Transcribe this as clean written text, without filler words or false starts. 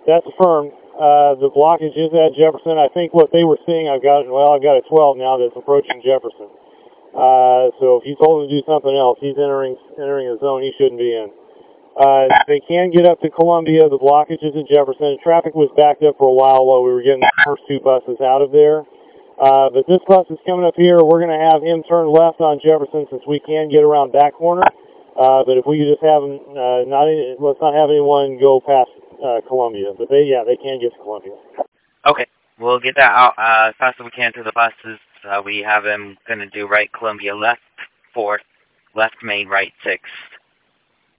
That's affirmed. The blockage is at Jefferson. I think what they were seeing, I've got a 12 now that's approaching Jefferson. So if you told him to do something else, he's entering a zone he shouldn't be in. They can get up to Columbia. The blockage is at Jefferson. Traffic was backed up for a while we were getting the first two buses out of there. But this bus is coming up here. We're going to have him turn left on Jefferson since we can get around that corner. But if we could just have him, let's not have anyone go past Columbia. But they can get to Columbia. Okay, we'll get that out as fast as we can to the buses. We have him going to do right Columbia left 4, left main right 6.